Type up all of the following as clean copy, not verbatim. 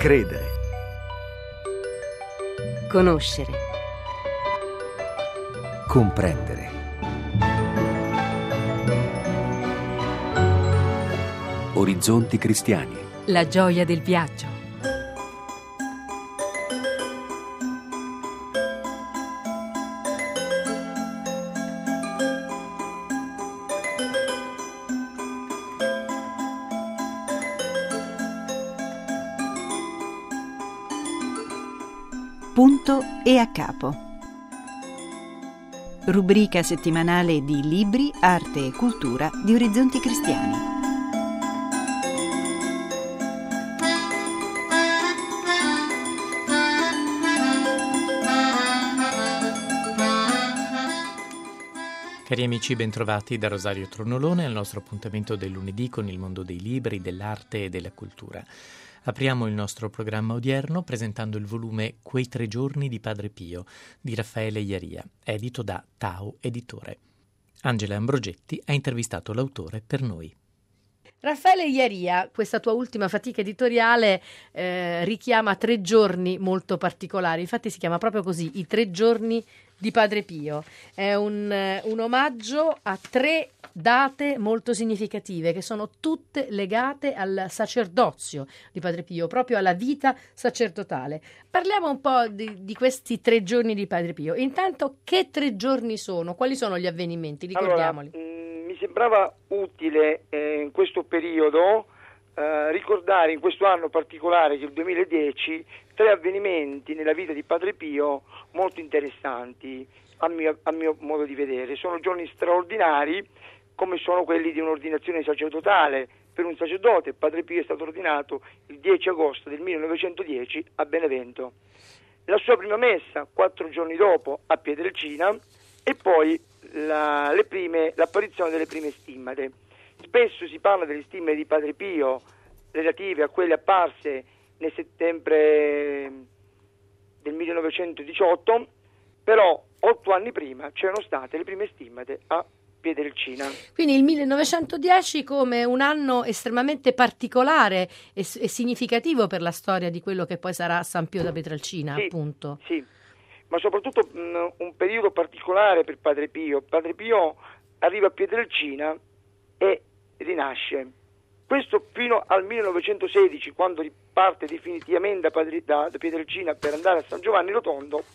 Credere. Conoscere. Comprendere. Orizzonti cristiani. La gioia del viaggio. Punto e a capo. Rubrica settimanale di libri, arte e cultura di Orizzonti Cristiani. Cari amici, bentrovati da Rosario Tronolone al nostro appuntamento del lunedì con il mondo dei libri, dell'arte e della cultura. Apriamo il nostro programma odierno presentando il volume Quei 3 giorni di Padre Pio di Raffaele Iaria, edito da Tao Editore. Angela Ambrogetti ha intervistato l'autore per noi. Raffaele Iaria, questa tua ultima fatica editoriale richiama 3 giorni molto particolari, infatti si chiama proprio così, i 3 giorni di Padre Pio. È un omaggio a 3 date molto significative che sono tutte legate al sacerdozio di Padre Pio, proprio alla vita sacerdotale. Parliamo un po' di questi 3 giorni di Padre Pio. Intanto, che 3 giorni sono? Quali sono gli avvenimenti? Ricordiamoli. Mi sembrava utile in questo periodo ricordare in questo anno particolare, che è il 2010, 3 avvenimenti nella vita di Padre Pio molto interessanti a mio modo di vedere. Sono giorni straordinari, come sono quelli di un'ordinazione sacerdotale per un sacerdote. Padre Pio è stato ordinato il 10 agosto del 1910 a Benevento. La sua prima messa 4 giorni dopo a Pietrelcina e poi l'apparizione delle prime stimmate. Spesso si parla delle stimmate di Padre Pio relative a quelle apparse nel settembre del 1918, però 8 anni prima c'erano state le prime stimmate a Pietrelcina. Quindi il 1910 come un anno estremamente particolare e significativo per la storia di quello che poi sarà San Pio da Pietrelcina, sì, appunto. Sì, ma soprattutto un periodo particolare per Padre Pio. Padre Pio arriva a Pietrelcina e rinasce. Questo fino al 1916, quando parte definitivamente da Pietrelcina per andare a San Giovanni Rotondo,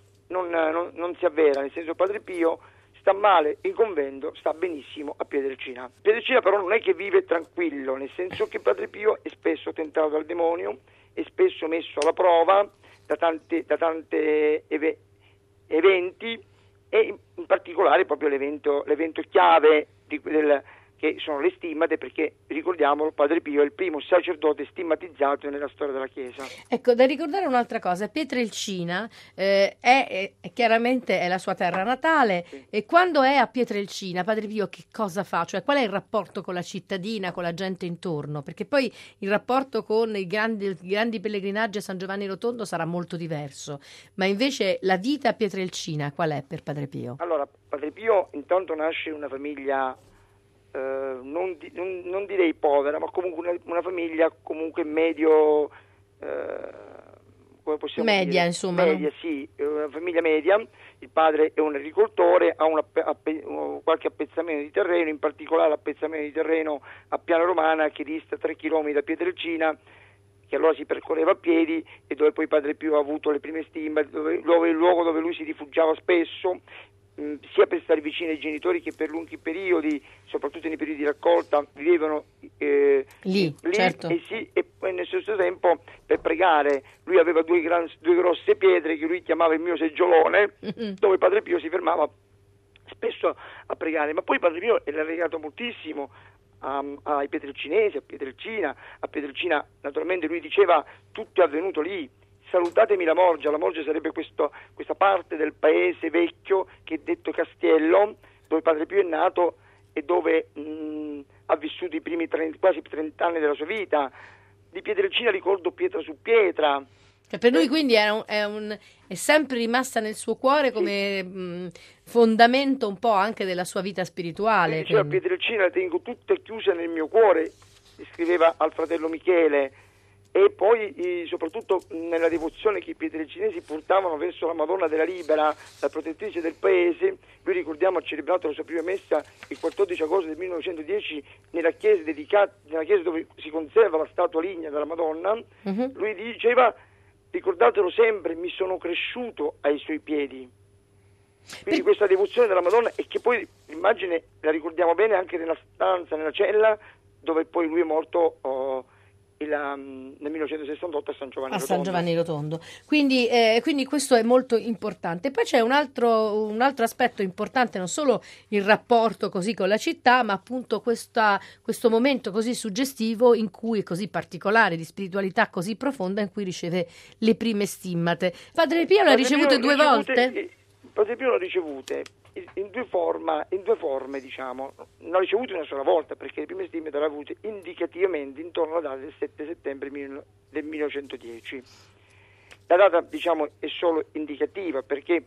non si avvera, nel senso Padre Pio sta male in convento, sta benissimo a Pietrelcina. Pietrelcina però non è che vive tranquillo, nel senso che Padre Pio è spesso tentato dal demonio, è spesso messo alla prova da tante eventi, e in particolare proprio l'evento chiave che sono le stimmate, perché ricordiamolo, Padre Pio è il primo sacerdote stigmatizzato nella storia della Chiesa. Ecco, da ricordare un'altra cosa: Pietrelcina è chiaramente è la sua terra natale, sì. E quando è a Pietrelcina Padre Pio che cosa fa? Cioè, qual è il rapporto con la cittadina, con la gente intorno? Perché poi il rapporto con i grandi pellegrinaggi a San Giovanni Rotondo sarà molto diverso, ma invece la vita a Pietrelcina qual è per Padre Pio? Allora, Padre Pio intanto nasce in una famiglia non direi povera, ma comunque una famiglia comunque medio, come possiamo media, dire? Insomma. Media, sì, una famiglia media. Il padre è un agricoltore, ha qualche appezzamento di terreno, in particolare l'appezzamento di terreno a Piana Romana, che dista 3 chilometri da Pietrelcina, che allora si percorreva a piedi, e dove poi Padre Pio ha avuto le prime stimmate, dove il luogo dove lui si rifugiava spesso, sia per stare vicino ai genitori, che per lunghi periodi, soprattutto nei periodi di raccolta, vivevano lì, certo. E poi nel stesso tempo per pregare. Lui aveva due grosse pietre che lui chiamava il mio seggiolone, dove Padre Pio si fermava spesso a pregare. Ma poi Padre Pio era legato moltissimo ai pietrelcinesi, a Pietrelcina naturalmente lui diceva: tutto è avvenuto lì. Salutatemi la Morgia sarebbe questa parte del paese vecchio che è detto Castiello, dove Padre Pio è nato e dove ha vissuto i primi quasi 30 anni della sua vita. Di Pietrelcina ricordo pietra su pietra. Cioè, per lui quindi è sempre rimasta nel suo cuore come fondamento un po' anche della sua vita spirituale. Diceva: Pietrelcina la tengo tutta chiusa nel mio cuore, scriveva al fratello Michele. e poi soprattutto nella devozione che i pietrelcinesi portavano verso la Madonna della Libera, la protettrice del paese. Lui, ricordiamo, ha celebrato la sua prima messa il 14 agosto del 1910 nella chiesa dove si conserva la statua lignea della Madonna. Lui diceva: ricordatelo sempre, mi sono cresciuto ai suoi piedi. Quindi questa devozione della Madonna, e che poi l'immagine la ricordiamo bene anche nella stanza, nella cella dove poi lui è morto nel 1968 a San Giovanni Rotondo. Quindi questo è molto importante. Poi c'è un altro aspetto importante, non solo il rapporto così con la città, ma appunto questo momento così suggestivo, in cui così particolare, di spiritualità così profonda, in cui riceve le prime stimmate. Padre Pio l'ha ricevute due volte? Padre Pio l'ha ricevute in due forme, diciamo. Non l'ha ricevute una sola volta, perché le prime stimmate le ha avute indicativamente intorno alla data del 7 settembre del 1910. La data, diciamo, è solo indicativa, perché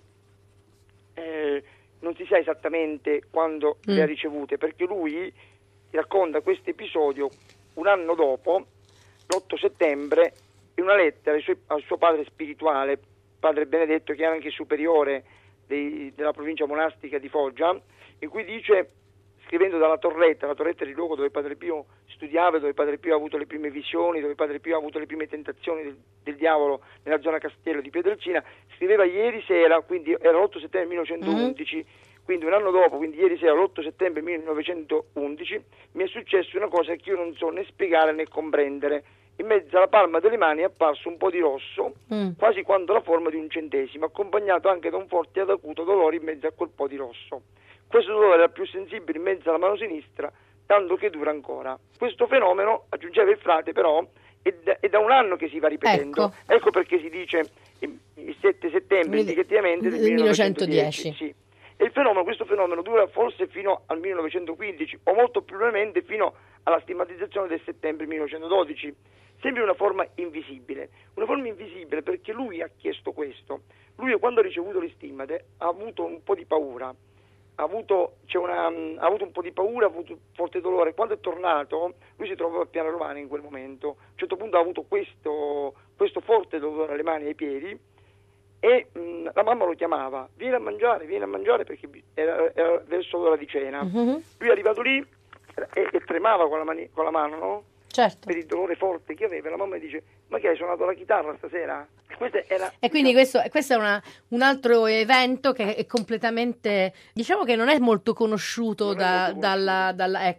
non si sa esattamente quando le ha ricevute, perché lui racconta questo episodio un anno dopo, l'8 settembre, in una lettera al suo padre spirituale, padre Benedetto, che era anche superiore della provincia monastica di Foggia, in cui dice, scrivendo dalla Torretta, la Torretta è il luogo dove Padre Pio studiava, dove Padre Pio ha avuto le prime visioni, dove Padre Pio ha avuto le prime tentazioni del diavolo nella zona Castello di Pietrelcina, scriveva ieri sera, quindi era l'8 settembre 1911, quindi un anno dopo, quindi ieri sera, l'8 settembre 1911, mi è successo una cosa che io non so né spiegare né comprendere. In mezzo alla palma delle mani è apparso un po' di rosso, quasi quanto la forma di un centesimo, accompagnato anche da un forte ed acuto dolore in mezzo a quel po' di rosso. Questo dolore era più sensibile in mezzo alla mano sinistra, tanto che dura ancora. Questo fenomeno, aggiungeva il frate, però, è da un anno che si va ripetendo. Ecco perché si dice il 7 settembre indicativamente del 1910. Sì. E questo fenomeno dura forse fino al 1915, o molto probabilmente fino alla stigmatizzazione del settembre 1912. Sempre una forma invisibile perché lui ha chiesto questo. Lui, quando ha ricevuto le stimmate, ha avuto un po' di paura, ha avuto un po' di paura, ha avuto forte dolore. Quando è tornato, lui si trovava a Piana Romana in quel momento. A un certo punto ha avuto questo forte dolore alle mani e ai piedi, e la mamma lo chiamava: vieni a mangiare, perché era verso l'ora di cena. Lui è arrivato lì e tremava con la mano, no? Certo. Per il dolore forte che aveva. La mamma dice: ma che hai suonato la chitarra stasera? E quindi questo è un altro evento che è completamente, diciamo che non è molto conosciuto dal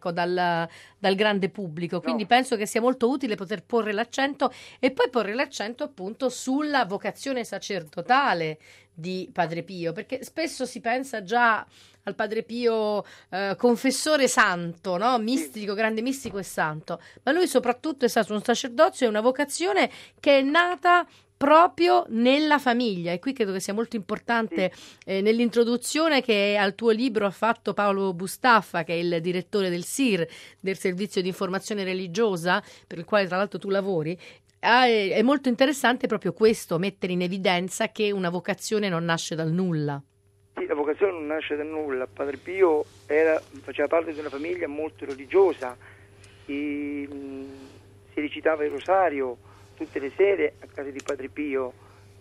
grande pubblico, quindi penso che sia molto utile poter porre l'accento, e poi porre l'accento appunto sulla vocazione sacerdotale di Padre Pio, perché spesso si pensa già al Padre Pio confessore santo, no? Mistico, grande mistico e santo, ma lui soprattutto è stato un sacerdozio e una vocazione che è nata proprio nella famiglia, e qui credo che sia molto importante nell'introduzione che al tuo libro ha fatto Paolo Bustaffa, che è il direttore del SIR, del Servizio di Informazione Religiosa, per il quale tra l'altro tu lavori. È molto interessante proprio questo, mettere in evidenza che una vocazione non nasce dal nulla. Sì, la vocazione non nasce dal nulla. Padre Pio faceva parte di una famiglia molto religiosa, si recitava il rosario tutte le sere a casa di Padre Pio,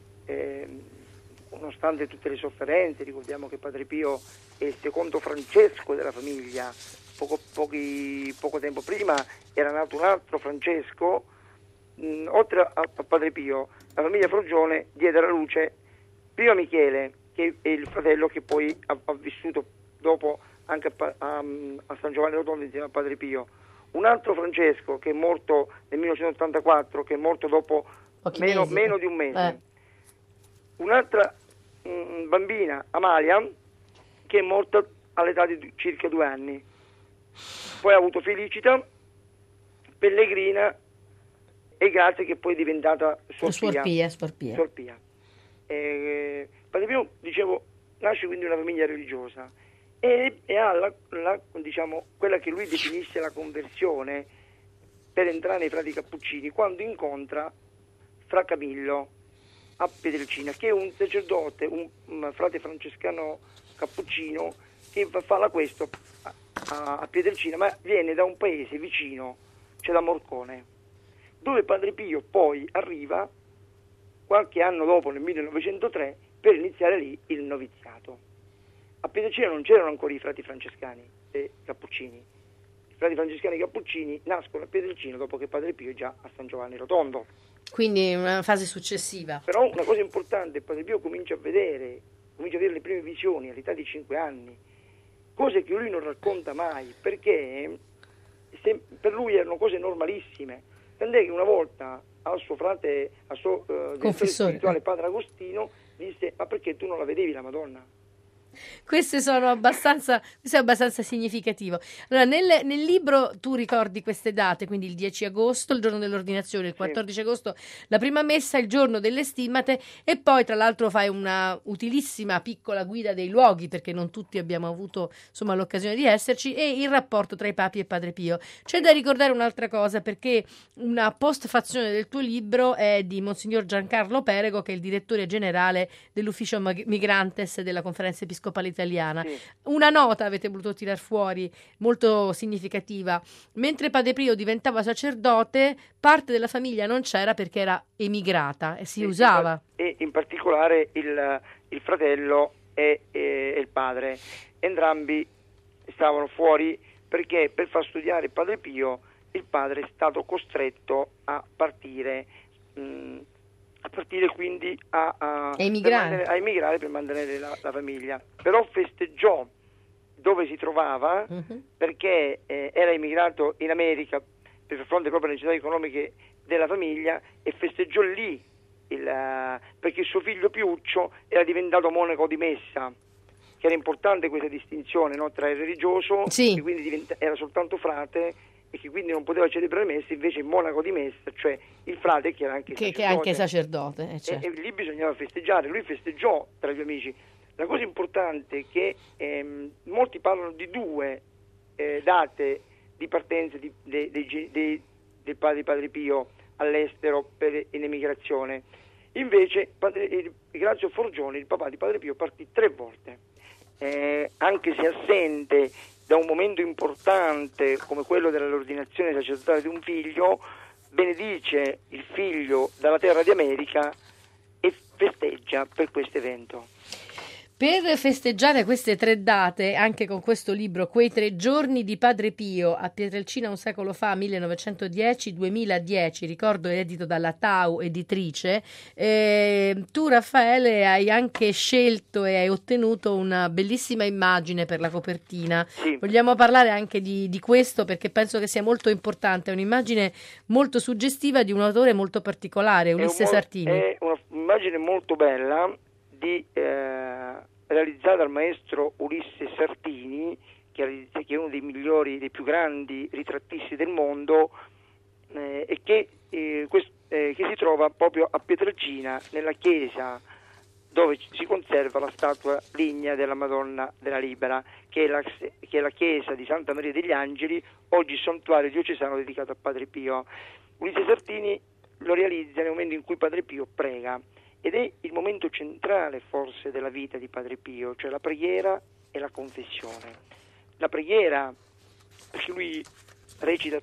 nonostante tutte le sofferenze. Ricordiamo che Padre Pio è il secondo Francesco della famiglia. Poco tempo prima era nato un altro Francesco. Oltre a Padre Pio, la famiglia Frogione diede alla luce prima Michele, che è il fratello che poi ha vissuto dopo anche a San Giovanni Rotondo insieme a Padre Pio. Un altro Francesco che è morto nel 1984, che è morto dopo meno di un mese. Un'altra bambina, Amalia, che è morta all'età di circa 2 anni. Poi ha avuto Felicita, Pellegrina e Grazia, che poi è diventata Sorpia. Padre Pio, dicevo, nasce quindi una famiglia religiosa e ha diciamo, quella che lui definisce la conversione per entrare nei frati cappuccini, quando incontra Fra Camillo a Pietrelcina, che è un sacerdote, un frate francescano cappuccino che fa la questo a Pietrelcina, ma viene da un paese vicino, cioè da Morcone. dove Padre Pio poi arriva qualche anno dopo, nel 1903, per iniziare lì il noviziato. A Pietrelcina non c'erano ancora i frati francescani e cappuccini. I frati francescani e cappuccini nascono a Pietrelcina dopo che Padre Pio è già a San Giovanni Rotondo. Quindi una fase successiva. Però una cosa importante, Padre Pio comincia a avere le prime visioni all'età di 5 anni, cose che lui non racconta mai, perché per lui erano cose normalissime. Tant'è che una volta al suo frate, al suo direttore spirituale Padre Agostino, disse: ma perché tu non la vedevi la Madonna? Questo è abbastanza significativo. Allora, nel libro tu ricordi queste date, quindi il 10 agosto, il giorno dell'ordinazione, il 14 agosto, la prima messa, il giorno delle stimmate, e poi tra l'altro fai una utilissima piccola guida dei luoghi, perché non tutti abbiamo avuto l'occasione di esserci, e il rapporto tra i papi e Padre Pio. C'è da ricordare un'altra cosa, perché una postfazione del tuo libro è di Monsignor Giancarlo Perego, che è il direttore generale dell'Ufficio Migrantes della Conferenza Episcopale Italiana. Sì. Una nota avete voluto tirar fuori molto significativa: mentre Padre Pio diventava sacerdote, parte della famiglia non c'era perché era emigrata e si usava. E in particolare il fratello e il padre, entrambi stavano fuori perché per far studiare Padre Pio il padre è stato costretto a partire quindi a emigrare per mantenere la famiglia. Però festeggiò dove si trovava, perché era emigrato in America per far fronte proprio alle necessità economiche della famiglia, e festeggiò lì perché il suo figlio Piuccio era diventato monaco di messa, che era importante questa distinzione, no, tra il religioso, che quindi era soltanto frate e che quindi non poteva celebrare messe, invece il monaco di messa, cioè il frate che era anche sacerdote. Che è anche sacerdote, certo. E lì bisognava festeggiare. Lui festeggiò tra gli amici. La cosa importante è che molti parlano di due date di partenza del Padre Pio all'estero in emigrazione. Invece Grazio Forgione, il papà di Padre Pio, partì 3 volte, anche se assente da un momento importante come quello dell'ordinazione sacerdotale di un figlio, benedice il figlio dalla terra di America e festeggia per questo evento. Per festeggiare queste 3 date, anche con questo libro, Quei 3 giorni di Padre Pio a Pietrelcina un secolo fa, 1910-2010, ricordo edito dalla Tau editrice, tu Raffaele hai anche scelto e hai ottenuto una bellissima immagine per la copertina. Sì. Vogliamo parlare anche di questo, perché penso che sia molto importante, è un'immagine molto suggestiva di un autore molto particolare, Ulisse Sartini. È un'immagine molto bella, realizzata dal maestro Ulisse Sartini, che è uno dei migliori, dei più grandi ritrattisti del mondo, e che si trova proprio a Pietrelcina, nella chiesa dove si conserva la statua lignea della Madonna della Libera, che è la chiesa di Santa Maria degli Angeli, oggi santuario diocesano dedicato a Padre Pio. Ulisse Sartini lo realizza nel momento in cui Padre Pio prega, ed è il momento centrale forse della vita di Padre Pio, cioè la preghiera e la confessione. La preghiera, perché lui recita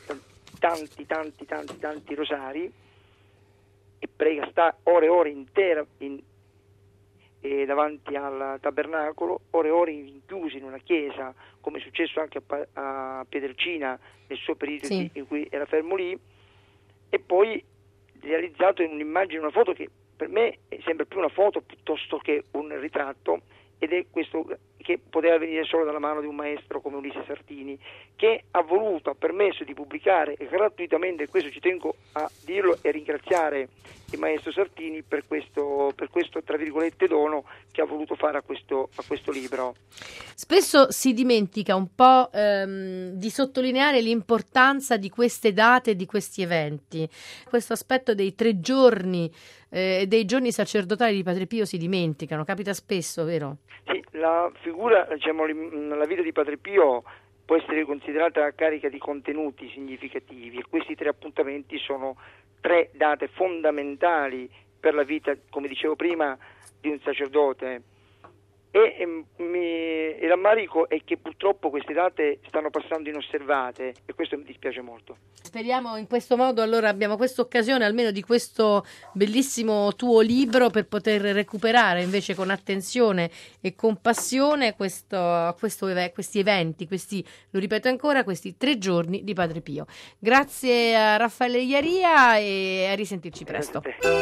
tanti rosari e prega, sta ore e ore intere davanti al tabernacolo, ore e ore rinchiusi in una chiesa, come è successo anche a Pietrelcina nel suo periodo in cui era fermo lì, e poi realizzato in un'immagine, una foto che per me sembra più una foto piuttosto che un ritratto, ed è questo che poteva venire solo dalla mano di un maestro come Ulisse Sartini, che ha permesso di pubblicare gratuitamente, questo ci tengo a dirlo e ringraziare il maestro Sartini per questo tra virgolette dono che ha voluto fare a questo libro. Spesso si dimentica un po' di sottolineare l'importanza di queste date e di questi eventi. Questo aspetto dei 3 giorni dei giorni sacerdotali di Padre Pio si dimenticano, capita spesso, vero? Sì, la figura, la vita di Padre Pio può essere considerata carica di contenuti significativi, e questi 3 appuntamenti sono 3 date fondamentali per la vita, come dicevo prima, di un sacerdote, E il rammarico è che purtroppo queste date stanno passando inosservate e questo mi dispiace molto. Speriamo in questo modo, allora abbiamo questa occasione almeno di questo bellissimo tuo libro per poter recuperare invece con attenzione e con passione questi eventi, lo ripeto ancora, questi 3 giorni di Padre Pio. Grazie a Raffaele Iaria e a risentirci presto.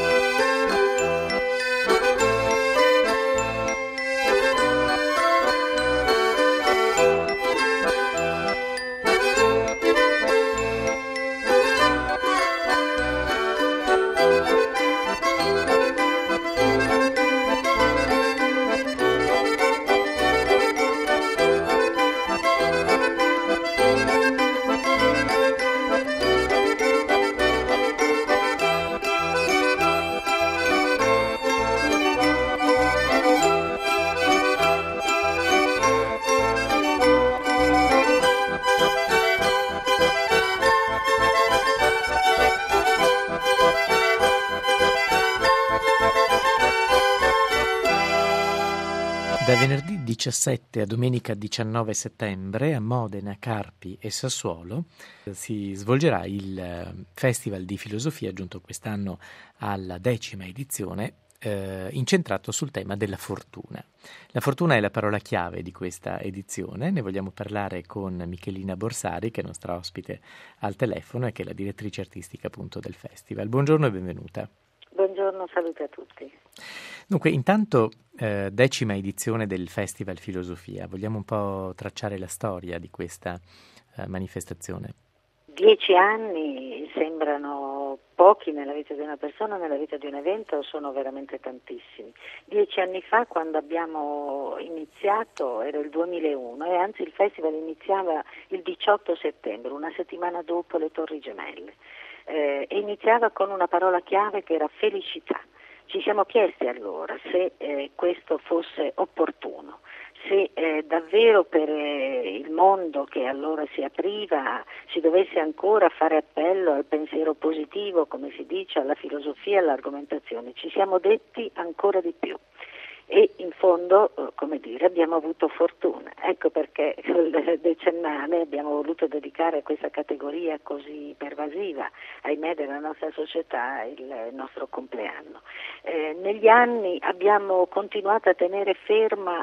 Da venerdì 17 a domenica 19 settembre a Modena, Carpi e Sassuolo si svolgerà il Festival di Filosofia, giunto quest'anno alla 10ª edizione, incentrato sul tema della fortuna. La fortuna è la parola chiave di questa edizione, ne vogliamo parlare con Michelina Borsari, che è nostra ospite al telefono e che è la direttrice artistica appunto del festival. Buongiorno e benvenuta. Buongiorno, saluti a tutti. Dunque, intanto 10ª edizione del Festival Filosofia, vogliamo un po' tracciare la storia di questa manifestazione? 10 anni sembrano pochi nella vita di una persona, nella vita di un evento sono veramente tantissimi. 10 anni fa, quando abbiamo iniziato, era il 2001 e anzi il festival iniziava il 18 settembre, una settimana dopo le Torri Gemelle, e iniziava con una parola chiave che era felicità. Ci siamo chiesti allora se questo fosse opportuno, se davvero per il mondo che allora si apriva si dovesse ancora fare appello al pensiero positivo, come si dice, alla filosofia, all'argomentazione. Ci siamo detti ancora di più. E in fondo, abbiamo avuto fortuna. Ecco perché sul decennale abbiamo voluto dedicare a questa categoria così pervasiva, ahimè, della nostra società il nostro compleanno. Negli anni abbiamo continuato a tenere ferma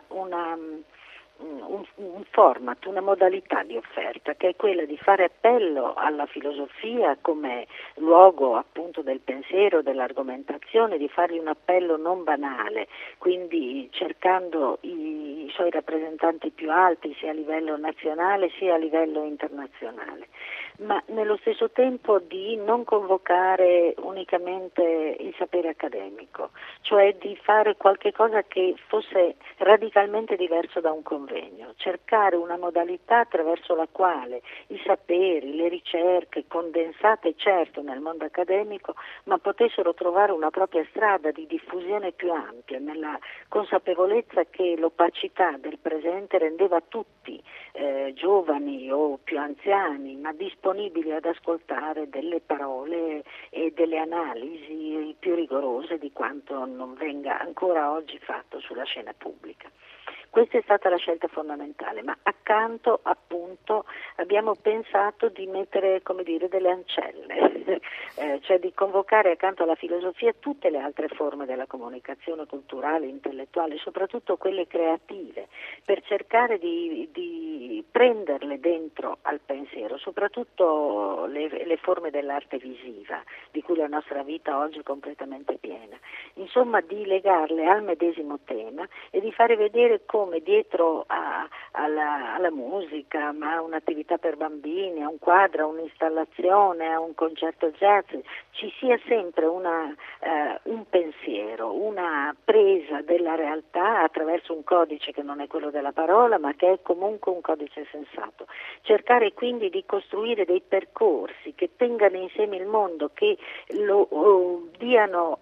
un format, una modalità di offerta che è quella di fare appello alla filosofia come luogo appunto del pensiero, dell'argomentazione, di fargli un appello non banale, quindi cercando i suoi rappresentanti più alti sia a livello nazionale sia a livello internazionale, ma nello stesso tempo di non convocare unicamente il sapere accademico, cioè di fare qualche cosa che fosse radicalmente diverso da un convegno, cercare una modalità attraverso la quale i saperi, le ricerche condensate certo nel mondo accademico, ma potessero trovare una propria strada di diffusione più ampia, nella consapevolezza che l'opacità del presente rendeva tutti, giovani o più anziani, ma disponibili ad ascoltare delle parole e delle analisi più rigorose di quanto non venga ancora oggi fatto sulla scena pubblica. Questa è stata la scelta fondamentale, ma accanto appunto abbiamo pensato di mettere, delle ancelle, cioè di convocare accanto alla filosofia tutte le altre forme della comunicazione culturale, intellettuale, soprattutto quelle creative, per cercare di prenderle dentro al pensiero, soprattutto le forme dell'arte visiva, di cui la nostra vita oggi è completamente piena. Insomma, di legarle al medesimo tema e di fare vedere come dietro alla musica, ma a un'attività per bambini, a un quadro, a un'installazione, a un concerto jazz, ci sia sempre un pensiero, una presa della realtà attraverso un codice che non è quello della parola, ma che è comunque un codice sensato. Cercare quindi di costruire dei percorsi che tengano insieme il mondo, che lo diano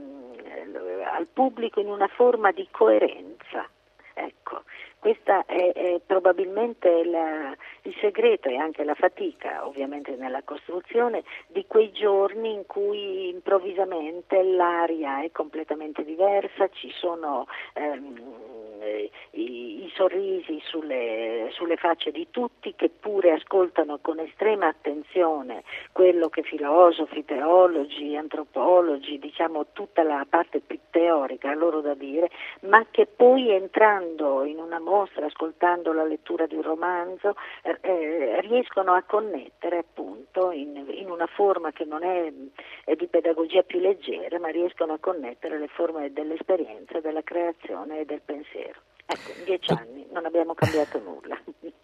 al pubblico in una forma di coerenza. Ecco, questa è probabilmente il segreto e anche la fatica, ovviamente, nella costruzione di quei giorni in cui improvvisamente l'aria è completamente diversa, ci sono i sorrisi sulle facce di tutti, che pure ascoltano con estrema attenzione quello che filosofi, teologi, antropologi, diciamo tutta la parte più teorica a loro da dire, ma che poi entrando in una mostra, ascoltando la lettura di un romanzo, riescono a connettere appunto in una forma che non è di pedagogia più leggera, ma riescono a connettere le forme dell'esperienza, della creazione e del pensiero. Ecco, in 10 anni non abbiamo cambiato nulla.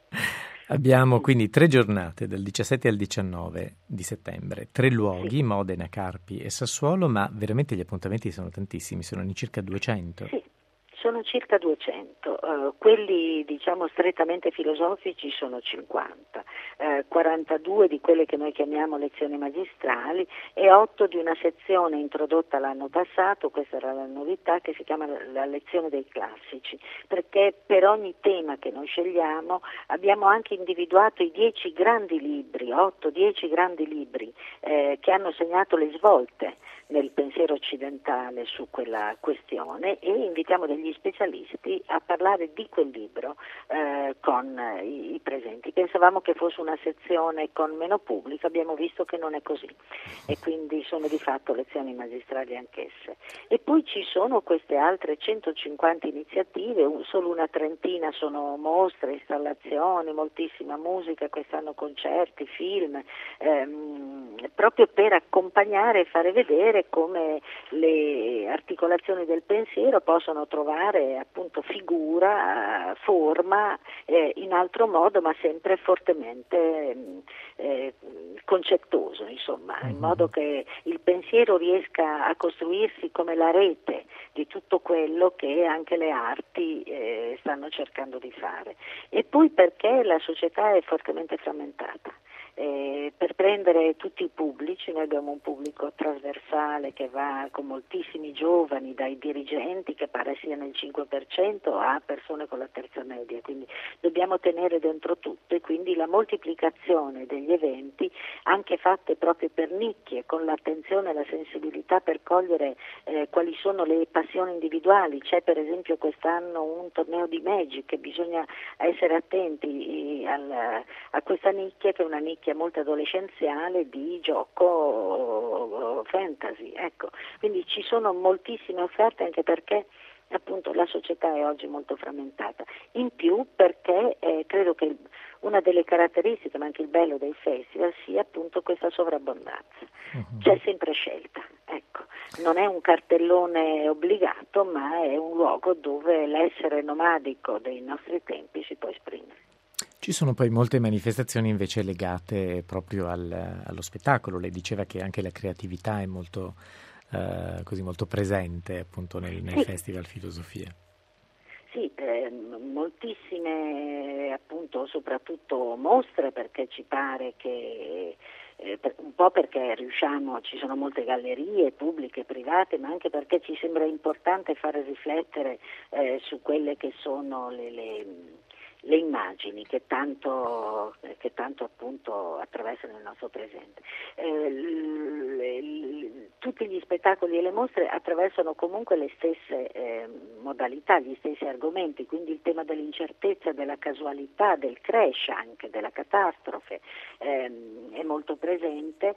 Abbiamo quindi 3 giornate, dal 17 al 19 di settembre, 3 luoghi, sì. Modena, Carpi e Sassuolo, ma veramente gli appuntamenti sono tantissimi, sono circa 200. Sì. Sono circa 200, quelli diciamo strettamente filosofici sono 50, 42 di quelle che noi chiamiamo lezioni magistrali e 8 di una sezione introdotta l'anno passato, questa era la novità, che si chiama la lezione dei classici, perché per ogni tema che noi scegliamo abbiamo anche individuato i 10 grandi libri, 8-10 grandi libri che hanno segnato le svolte nel pensiero occidentale su quella questione, e invitiamo degli specialisti a parlare di quel libro con i presenti. Pensavamo che fosse una sezione con meno pubblico, abbiamo visto che non è così e quindi sono di fatto lezioni magistrali anch'esse. E poi ci sono queste altre 150 iniziative, solo una trentina sono mostre, installazioni, moltissima musica, quest'anno concerti, film, proprio per accompagnare e fare vedere come le articolazioni del pensiero possono trovare appunto figura, forma in altro modo, ma sempre fortemente concettoso, insomma, in modo che il pensiero riesca a costruirsi come la rete di tutto quello che anche le arti stanno cercando di fare. E poi perché la società è fortemente frammentata. Per prendere tutti i pubblici, noi abbiamo un pubblico trasversale che va con moltissimi giovani, dai dirigenti che pare siano il 5% a persone con la terza media, quindi dobbiamo tenere dentro tutto, e quindi la moltiplicazione degli eventi, anche fatte proprio per nicchie, con l'attenzione e la sensibilità per cogliere quali sono le passioni individuali. C'è per esempio quest'anno un torneo di Magic, che bisogna essere attenti a questa nicchia, che è una nicchia molto adolescenziale di gioco fantasy, ecco. Quindi ci sono moltissime offerte, anche perché appunto la società è oggi molto frammentata. In più perché credo che una delle caratteristiche, ma anche il bello dei festival, sia appunto questa sovrabbondanza. C'è sempre scelta, ecco. Non è un cartellone obbligato, ma è un luogo dove l'essere nomadico dei nostri tempi si può esprimere. Ci sono poi molte manifestazioni invece legate proprio allo spettacolo. Lei diceva che anche la creatività è molto, molto presente appunto nel sì. Festival Filosofia. Sì, moltissime appunto, soprattutto mostre, perché ci pare che un po' perché ci sono molte gallerie pubbliche e private, ma anche perché ci sembra importante fare riflettere su quelle che sono le immagini che tanto appunto attraversano il nostro presente. Tutti gli spettacoli e le mostre attraversano comunque le stesse modalità, gli stessi argomenti, quindi il tema dell'incertezza, della casualità, del crash, anche della catastrofe è molto presente.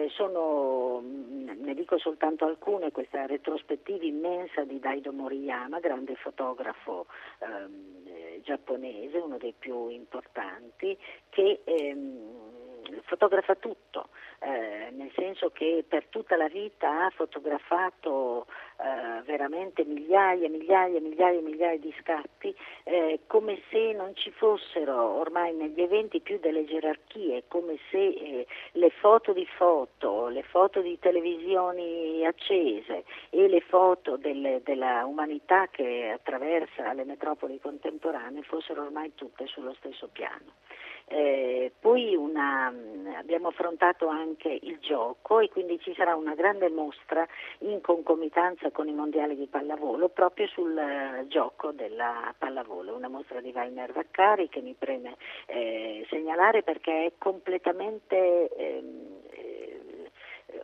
Ne dico soltanto alcune: questa retrospettiva immensa di Daido Moriyama, grande fotografo giapponese, uno dei più importanti, che fotografa tutto, nel senso che per tutta la vita ha fotografato veramente migliaia di scatti, come se non ci fossero ormai negli eventi più delle gerarchie, come se le foto di televisioni accese e le foto della umanità che attraversa le metropoli contemporanee fossero ormai tutte sullo stesso piano. Poi abbiamo affrontato anche il gioco, e quindi ci sarà una grande mostra in concomitanza con i mondiali di pallavolo proprio sul gioco della pallavolo, una mostra di Vainer Vaccari che mi preme segnalare, perché è completamente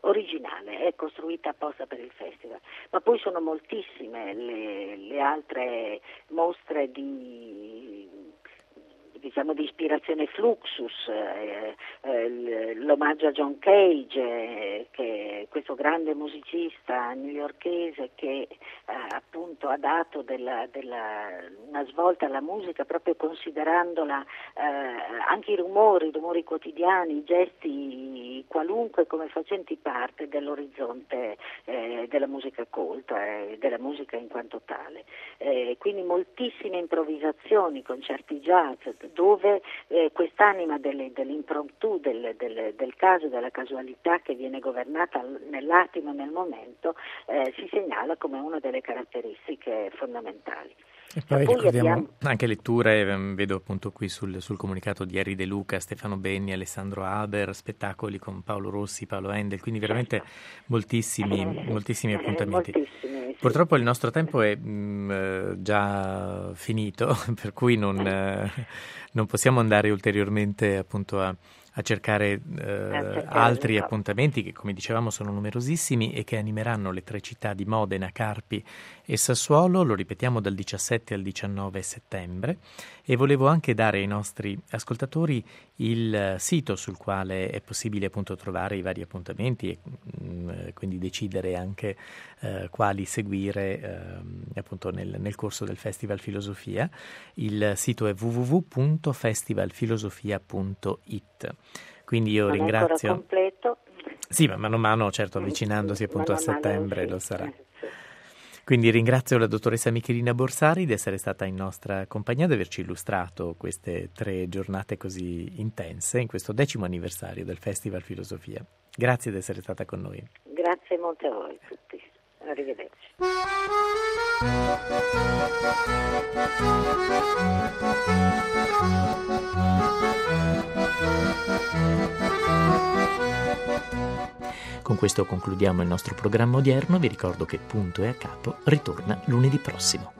originale, è costruita apposta per il festival, ma poi sono moltissime le altre mostre di ispirazione Fluxus, l'omaggio a John Cage, che è questo grande musicista newyorkese che appunto ha dato una svolta alla musica proprio considerandola anche i rumori quotidiani, i gesti qualunque come facenti parte dell'orizzonte della musica colta e della musica in quanto tale. Quindi moltissime improvvisazioni, concerti jazz, dove quest'anima dell'impromptu, del caso, della casualità che viene governata nell'attimo e nel momento, si segnala come una delle caratteristiche fondamentali. E poi ricordiamo anche letture, vedo appunto qui sul comunicato di Harry De Luca, Stefano Benni, Alessandro Haber, spettacoli con Paolo Rossi, Paolo Endel, quindi veramente moltissimi appuntamenti. Moltissimi, sì. Purtroppo il nostro tempo è già finito, per cui non possiamo andare ulteriormente appunto a cercare altri appuntamenti che, come dicevamo, sono numerosissimi e che animeranno le 3 città di Modena, Carpi e Sassuolo, lo ripetiamo, dal 17 al 19 settembre. E volevo anche dare ai nostri ascoltatori il sito sul quale è possibile appunto trovare i vari appuntamenti e quindi decidere anche quali seguire appunto nel corso del Festival Filosofia. Il sito è www.festivalfilosofia.it. Quindi io ringrazio. Non è ancora completo. Sì, ma mano a mano, certo, avvicinandosi appunto a settembre sì, lo sarà. Sì. Quindi ringrazio la dottoressa Michelina Borsari di essere stata in nostra compagnia, di averci illustrato queste 3 giornate così intense in questo 10° anniversario del Festival Filosofia. Grazie di essere stata con noi. Grazie molte a voi tutti. Arrivederci. Con questo concludiamo il nostro programma odierno. Vi ricordo che Punto e a Capo ritorna lunedì prossimo.